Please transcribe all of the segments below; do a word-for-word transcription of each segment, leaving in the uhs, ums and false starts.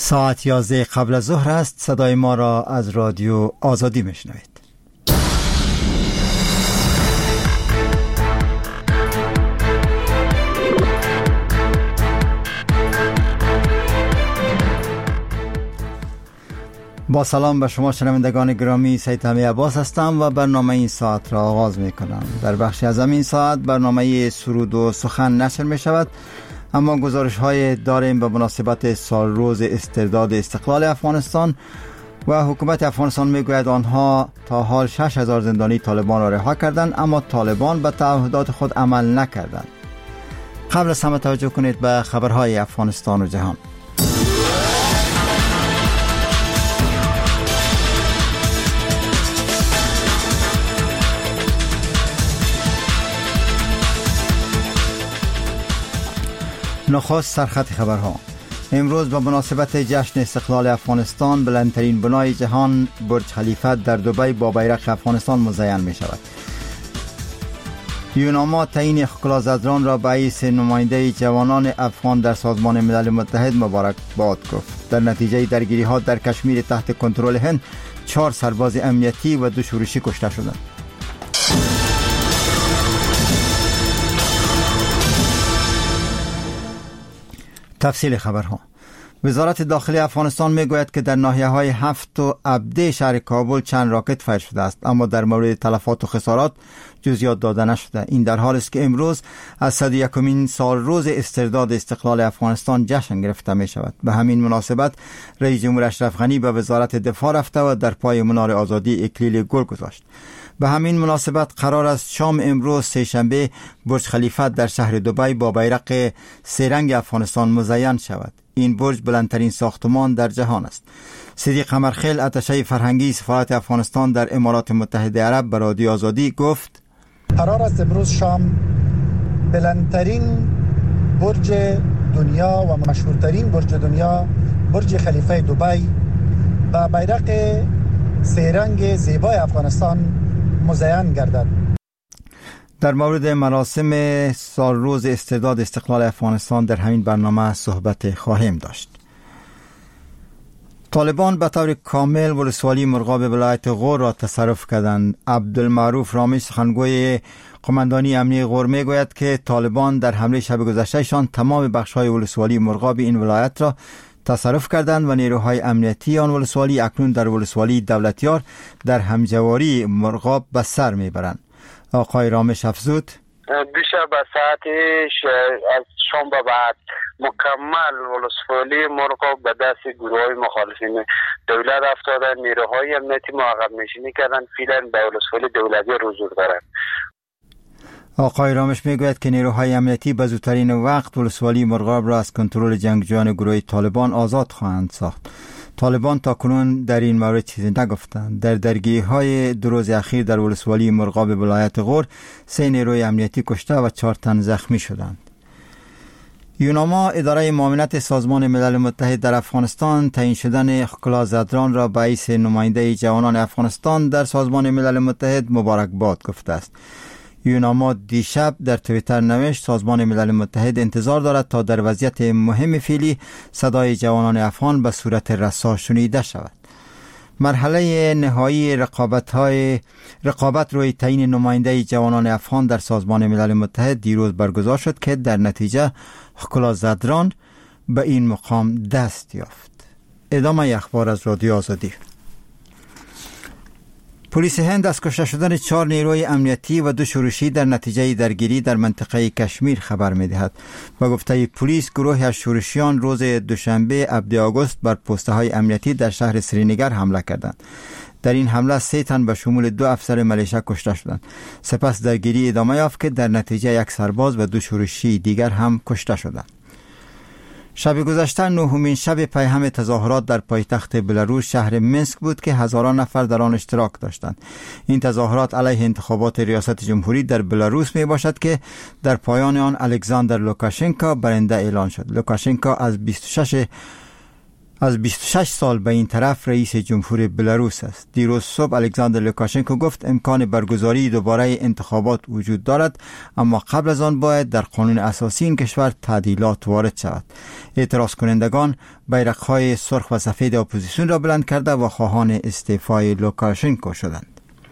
ساعت یازده قبل از ظهر است. صدای ما را از رادیو آزادی میشنوید. با سلام به شما شنوندگان گرامی، سید حمی عباس هستم و برنامه این ساعت را آغاز می کنم. در بخشی از این ساعت برنامه سرود و سخن نشر می شود، اما گزارش های داریم به مناسبت سال روز استرداد استقلال افغانستان و حکومت افغانستان می گوید آنها تا حال شش هزار زندانی طالبان را رها کردند، اما طالبان به تعهدات خود عمل نکردند. قبل از همه توجه کنید به خبرهای افغانستان و جهان. نخست سرخط خبرها. امروز به مناسبت جشن استقلال افغانستان بلندترین بنای جهان برج خلیفه در دبی با بیرق افغانستان مزین می شود. یوناما تعیین ښکلا زدران را به حیث نماینده جوانان افغان در سازمان ملل متحد مبارکباد گفت. در نتیجه درگیری ها در کشمیر تحت کنترل هند چهار سرباز امنیتی و دو شورشی کشته شدند. تفصیل خبرها. وزارت داخلی افغانستان میگوید که در ناحیه‌های هفت و عبده شهر کابل چند راکت فایر شده است، اما در مورد تلفات و خسارات جزئیات داده نشده. این در حالی است که امروز از صد و یکمین سال روز استرداد استقلال افغانستان جشن گرفته می شود. به همین مناسبت رئیس جمهور اشرف غنی به وزارت دفاع رفته و در پای منار آزادی اکلیل گل گذاشت. به همین مناسبت قرار است شام امروز سه‌شنبه برج خلیفه در شهر دبی با بیرق سه رنگ افغانستان مزین شود. این برج بلندترین ساختمان در جهان است. صدیق قمرخیل، اتشه فرهنگی سفارت افغانستان در امارات متحده عرب به رادیو آزادی گفت: قرار است امروز شام بلندترین برج دنیا و مشهورترین برج دنیا برج خلیفه دبی با بیرق سه رنگ زیبای افغانستان مزین گردد. در مورد مراسم سال روز استرداد استقلال افغانستان در همین برنامه صحبت خواهیم داشت. طالبان به طور کامل ولسوالی مرغاب ولایت غور را تصرف کردند. عبدالمعروف رامش، سخنگوی قماندانی امنیتی غور، میگوید که طالبان در حمله شب گذشتهشان تمام بخش‌های ولسوالی مرغاب این ولایت را تصرف کردند و نیروهای امنیتی آن ولسوالی اکنون در ولسوالی دولتیار در همجواری مرغاب به سر میبرند. آقای رامش افزود: دیشب به ساعت از شام به بعد مکمل ولسوالی مرغاب به دست گروه‌های مخالفین دولت افتادن. نیروهای امنیتی ما عقب نشینی کردن، فعلا به ولسوالی دولتی حضور دارند. آقای رامش میگوید که نیروهای امنیتی به زودترین وقت ولسوالی مرغاب را از کنترل جنگجویان گروه طالبان آزاد خواهند ساخت. طالبان تا کنون در این مورد چیزی نگفتند. در درگیری‌های دو روز اخیر در ولسوالی مرغاب ولایت غور سه نیروی امنیتی کشته و چهار تن زخمی شدند. یوناما، اداره معاونت سازمان ملل متحد در افغانستان، تعیین شدن ښکلا زدران را به حیث نماینده جوانان افغانستان در سازمان ملل متحد مبارکباد گفته است. یوناما دیشب در توییتر نوشت سازمان ملل متحد انتظار دارد تا در وضعیت مهم فعلی صدای جوانان افغان به صورت رسا شنیده شود. مرحله نهایی رقابت‌های رقابت روی تعیین نماینده جوانان افغان در سازمان ملل متحد دیروز برگزار شد که در نتیجه ښکلا زدران به این مقام دست یافت. ادامه اخبار از رادیو آزادی. پلیس هند از کشته شدن چهار نیروی امنیتی و دو شورشی در نتیجه درگیری در منطقه کشمیر خبر می‌دهد. با گفته پلیس، گروهی از شورشیان روز دوشنبه هفدهم آگوست بر پست‌های امنیتی در شهر سرینگر حمله کردند. در این حمله سه تن به شمول دو افسر ملیشه کشته شدند. سپس درگیری ادامه یافت که در نتیجه یک سرباز و دو شورشی دیگر هم کشته شدند. شب گذشته نهمین شب پیهم تظاهرات در پایتخت بلاروس شهر مینسک بود که هزاران نفر در آن اشتراک داشتند. این تظاهرات علیه انتخابات ریاست جمهوری در بلاروس می باشد که در پایان آن الکساندر لوکاشنکو برنده اعلان شد. لوکاشنکو از بیست و شش از بیست و شش سال به این طرف رئیس جمهور بلاروس است. دیروز صبح الکساندر لوکاشنکو گفت امکان برگزاری دوباره انتخابات وجود دارد، اما قبل از آن باید در قانون اساسی این کشور تعدیلات وارد شود. اعتراض کنندگان بیرق‌های سرخ و سفید اپوزیسیون را بلند کرده و خواهان استعفای لوکاشنکو شدند.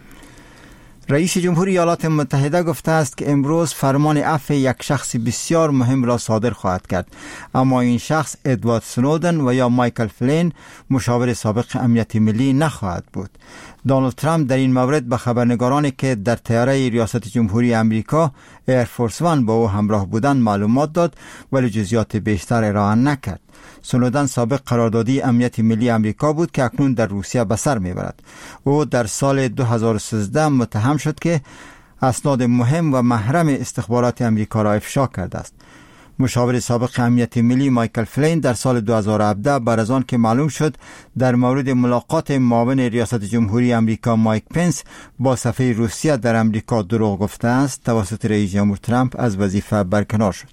رئیس جمهوری ایالات متحده گفته است که امروز فرمان عفو یک شخص بسیار مهم را صادر خواهد کرد، اما این شخص ادوارد سنودن و یا مایکل فلین مشاور سابق امنیت ملی نخواهد بود. دونالد ترامپ در این مورد به خبرنگارانی که در طیاره ریاست جمهوری امریکا ایرفورس وان با او همراه بودند معلومات داد، ولی جزئیات بیشتر ارائه نکرد. سنودن سابق قراردادی امنیت ملی امریکا بود که اکنون در روسیه به سر میبرد. او در سال دو هزار و سیزده متهم شد که اسناد مهم و محرم استخبارات امریکا را افشا کرده است. مشاور سابق امنیت ملی مایکل فلین در سال دو هزار و هفده بعد از آن که معلوم شد در مورد ملاقات معاون ریاست جمهوری امریکا مایک پنس با سفیر روسیه در امریکا دروغ گفته است، توسط رئیس جمهور ترامپ از وظیفه برکنار شد.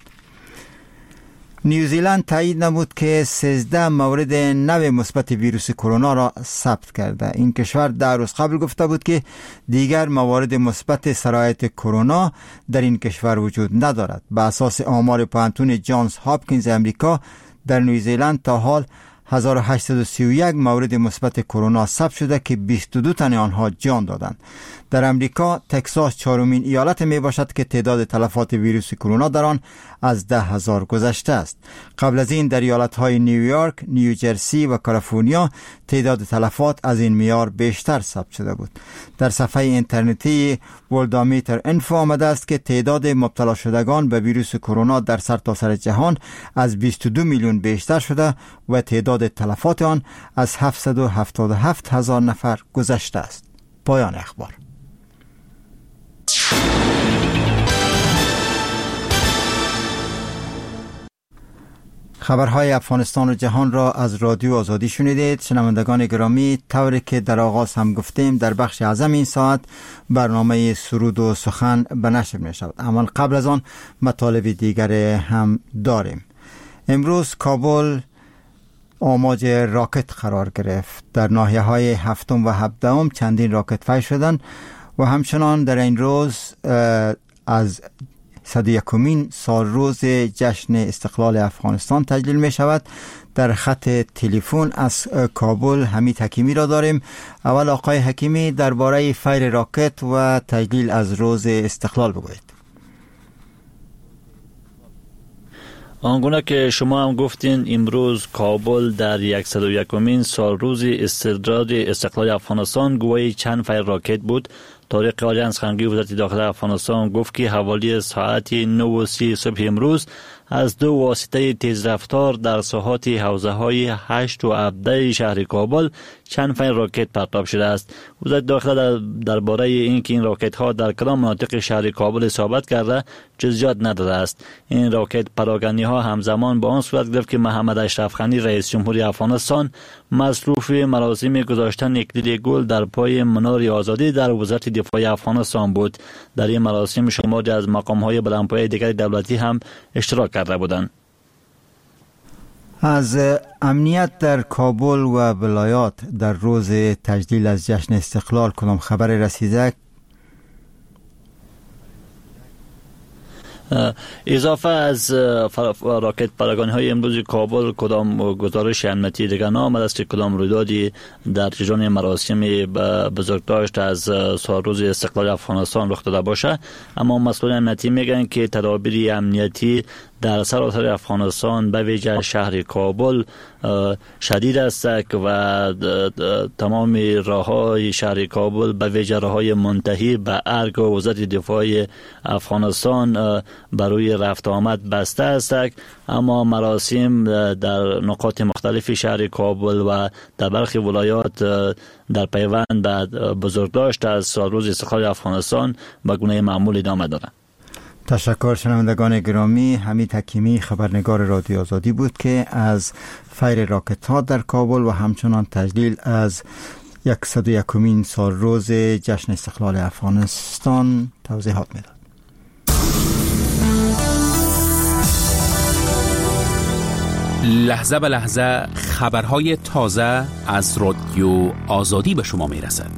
نیوزیلند تایید نمود که سیزده مورد نو مثبت ویروس کرونا را ثبت کرده. این کشور در روز قبل گفته بود که دیگر موارد مثبت سرایت کرونا در این کشور وجود ندارد. به اساس آمار پوهنتون جانز هاپکینز امریکا در نیوزیلند تا حال هزار و هشتصد و سی و یک مورد مثبت کرونا ثبت شده که بیست و دو تن آنها جان دادند. در امریکا تگزاس چهارمین ایالت می باشد که تعداد تلفات ویروس کرونا در آن از ده هزار گذشته است. قبل از این در ایالت‌های نیویورک، نیوجرسی و کالیفرنیا تعداد تلفات از این معیار بیشتر ثبت شده بود. در صفحه اینترنتی ورلدومیتر انفو آمده است که تعداد مبتلا شدگان به ویروس کرونا در سرتاسر جهان از بیست و دو میلیون بیشتر شده و تعداد تلفات آن از هفتصد و هفتاد و هفت هزار نفر گذشته است. پایان اخبار. خبرهای افغانستان و جهان را از رادیو آزادی شنیدید. شنوندگان گرامی، طوری که در آغاز هم گفتیم در بخش اعظم این ساعت برنامه سرود و سخن به نشر می شود، اما قبل از آن مطالب دیگر هم داریم. امروز کابل آماج راکت قرار گرفت. در ناحیه های هفتم و هفدهم چندین راکت فیر شدند و همچنان در این روز از صد و یکمین سال روز جشن استقلال افغانستان تجلیل می شود. در خط تلفن از کابل حمید حکیمی را داریم. اول آقای حکیمی درباره فیر راکت و تجلیل از روز استقلال بگویید. آنگونه که شما هم گفتین امروز کابل در صد و یکمین سال روز استرداد استقلال افغانستان گواهی چند فیر راکت بود. طارق آژانس خبری وزارت داخلی افغانستان گفت که حوالی ساعت نه و سی صبح امروز از دو واسطه تیزرفتار در ساحات حوزه های هشت و هفده شهر کابل چند فیر راکت پرتاب شده است. وزارت داخلی در درباره اینکه این راکت ها در کدام مناطق شهر کابل اصابت کرده جزئیات نداده است. این راکت پراگندی ها همزمان با آن صورت گرفت که محمد اشرف غنی رئیس جمهوری افغانستان مصروف مراسم گذاشتن اکلیل گل در پای منار آزادی در وزارت دفاع افغانستان بود. در این مراسم شماری از مقام های بلندپایه دیگر دولتی هم اشتراک کرده بودند. از امنیت در کابل و ولایات در روز تجلیل از جشن استقلال کدام خبر رسیده؟ اضافه از راکت پراگانی های امروز کابل کدام گزارش امنیتی دیگر نامده است که کدام رویدادی در جریان مراسم بزرگداشت از سال روز استقلال افغانستان رخ داده باشه، اما مسئولان امنیتی میگن که تدابیر امنیتی در سراسر افغانستان به ویژه شهر کابل شدید است و تمام راههای شهر کابل به ویژه راههای منتهی به ارگ و وزارت دفاع افغانستان برای رفت آمد بسته است، اما مراسم در نقاط مختلف شهر کابل و در برخی ولایات در پیوند به بزرگداشت از سال روز استقلال افغانستان به گونه معمول ادامه دارد. تشکر. شنوندگان گرامی، حمید حکیمی خبرنگار رادیو آزادی بود که از فیر راکت ها در کابل و همچنان تجلیل از صد و یکمین سال روز جشن استقلال افغانستان توضیحات میداد. لحظه به لحظه خبرهای تازه از رادیو آزادی به شما میرسد.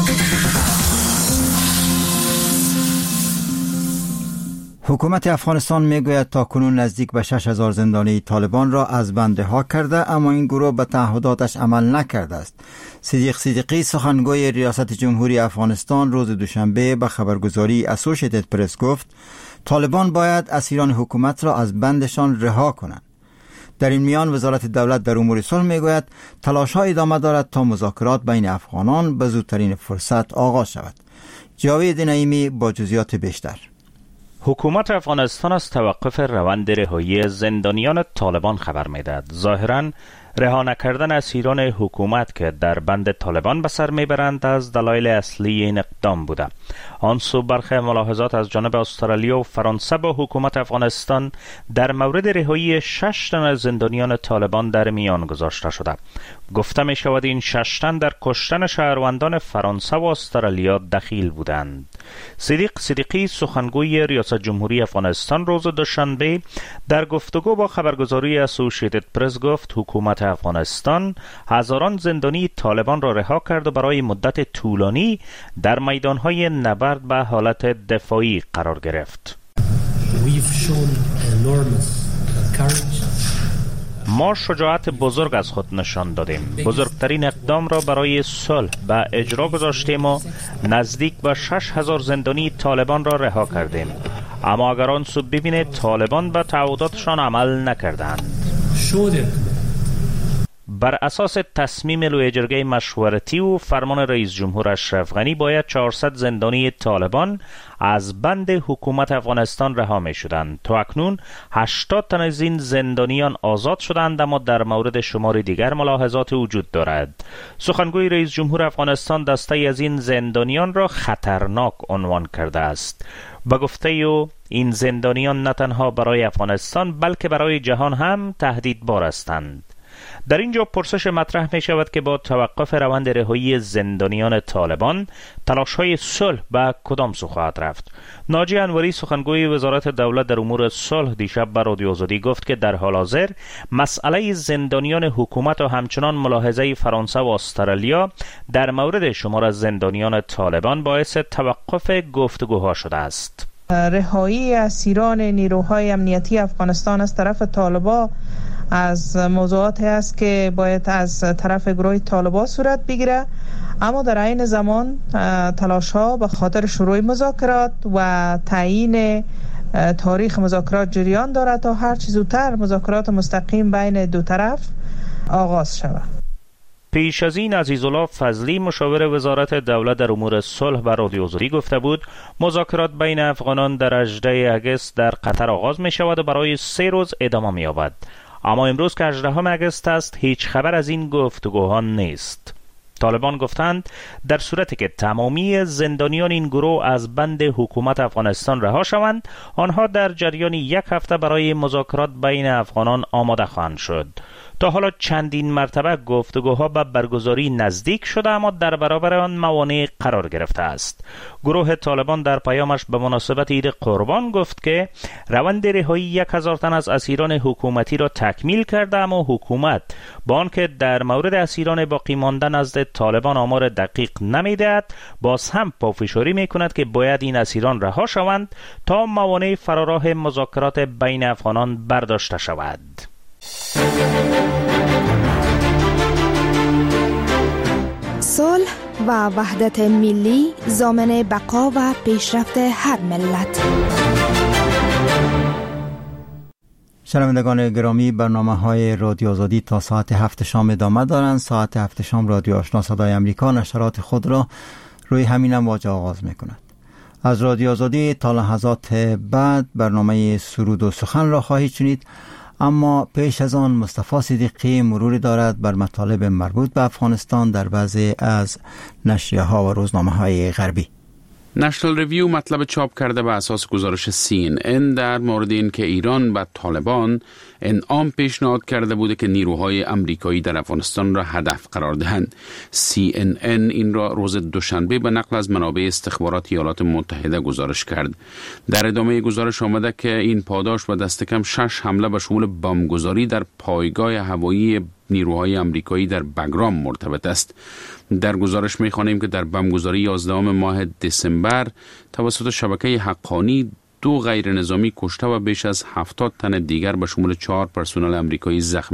حکومت افغانستان میگوید تاکنون نزدیک به شش هزار زندانی طالبان را از بند رها کرده، اما این گروه به تعهداتش عمل نکرده است. صدیق صدیقی سخنگوی ریاست جمهوری افغانستان روز دوشنبه به خبرگزاری اسوشیتد پرس گفت طالبان باید اسیران حکومت را از بندشان رها کنند. در این میان وزارت دولت در امور صلح میگوید تلاش‌ها ادامه دارد تا مذاکرات بین افغانان به زودترین فرصت آغاز شود. جاوید نعیمی با جزئیات بیشتر. حکومت افغانستان از توقف روند رهایی زندانیان طالبان خبر میدهد. ظاهراً رها نکردن اسیران حکومت که در بند طالبان به سر میبرند از دلایل اصلی این اقدام بوده. آن سو برخی ملاحظات از جانب استرالیا و فرانسه با حکومت افغانستان در مورد رهایی شش تن از زندانیان طالبان در میان گذاشته شده. گفته می شود این شش تن در کشتن شهروندان فرانسه و استرالیا دخیل بودند. صدیق صدیقی سخنگوی ریاست جمهوری افغانستان روز دوشنبه در گفتگو با خبرگزاری اسوشیتد پرس گفت حکومت افغانستان هزاران زندانی طالبان را رها کرد و برای مدت طولانی در میدانهای نبرد به حالت دفاعی قرار گرفت. ما شجاعت بزرگ از خود نشان دادیم. بزرگترین اقدام را برای صلح به اجرا گذاشتیم و نزدیک به شش هزار زندانی طالبان را رها کردیم. اما اگر آن سو ببینید طالبان به تعهداتشان عمل نکردند. بر اساس تصمیم لوی جرگه مشورتی و فرمان رئیس جمهور اشرف غنی باید چهارصد زندانی طالبان از بند حکومت افغانستان رها می شدند. تا اکنون هشتاد تن از این زندانیان آزاد شدند، اما در مورد شمار دیگر ملاحظات وجود دارد. سخنگوی رئیس جمهور افغانستان دسته از این زندانیان را خطرناک عنوان کرده است. با گفته او این زندانیان نه تنها برای افغانستان بلکه برای جهان هم تهدیدبار هستند. در اینجا پرسش مطرح می شود که با توقف روند رهایی زندانیان طالبان تلاش‌های صلح به کدام سو خواهد رفت؟ ناجی انوری سخنگوی وزارت دولت در امور صلح دیشب به رادیو آزادی گفت که در حال حاضر مسئله زندانیان حکومت و همچنان ملاحظه فرانسه و استرالیا در مورد شمار از زندانیان طالبان باعث توقف گفتگوها شده است. رهایی اسیران نیروهای امنیتی افغانستان از طرف طالبان از موضوعاتی است که باید از طرف گروه طالبان صورت بگیره، اما در عین زمان تلاش ها به خاطر شروع مذاکرات و تعیین تاریخ مذاکرات جریان دارد تا هر چه زودتر مذاکرات مستقیم بین دو طرف آغاز شود. پیش از این عزیزالله فضلی مشاور وزارت دولت در امور صلح به رادیو آزادی گفته بود مذاکرات بین افغانان در هجدهم اگست در قطر آغاز می شود و برای سه روز ادامه می یابد. اما امروز که هجدهم اگست است هیچ خبر از این گفتگوها نیست. طالبان گفتند در صورتی که تمامی زندانیان این گروه از بند حکومت افغانستان رها شوند، آنها در جریان یک هفته برای مذاکرات بین افغانان آماده خواهند شد. تا حالا چندین مرتبه گفتگوها به برگزاری نزدیک شده، اما در برابر آن موانع قرار گرفته است. گروه طالبان در پیامش به مناسبت عید قربان گفت که روند رهایی یک هزار تن از اسیران حکومتی را تکمیل کرده، اما حکومت با آنکه در مورد اسیران باقی مانده نزد طالبان آمار دقیق نمیدهد، باز هم پافشاری میکند که باید این اسیران رها شوند تا موانع فراراه مذاکرات بین افغانان برداشته شود. صلح و وحدت ملی ضامن بقا و پیشرفت هر ملت. شنوندگان گرامی، برنامه های رادیو آزادی تا ساعت هفت شام ادامه دارند. ساعت هفت شام رادیو آشنا صدای امریکا نشرات خود را روی همین امواج آغاز می کند. از رادیو آزادی تا لحظات بعد برنامه سرود و سخن را خواهید شنید، اما پیش از آن مصطفی صدیقی مروری دارد بر مطالب مربوط به افغانستان در بعضی از نشریه ها و روزنامه های غربی. نشنال ریویو مطلب چاپ کرده به اساس گزارش سی این ان در مورد این که ایران به طالبان انعام پیشنهاد کرده بوده که نیروهای امریکایی در افغانستان را هدف قرار دهند. سی ان ان این را روز دوشنبه به نقل از منابع استخبارات ایالات متحده گزارش کرد. در ادامه گزارش آمده که این پاداش به دست کم شش حمله به شمول بمبگذاری در پایگاه هوایی نیروهای امریکایی در بگرام مرتبط است. در گزارش می‌خوانیم که در بمبگذاری یازدهم ماه دسامبر توسط شبکه حقانی دو غیر نظامی کشته و بیش از هفتاد تن دیگر به شمول چهار پرسنل امریکایی زخمی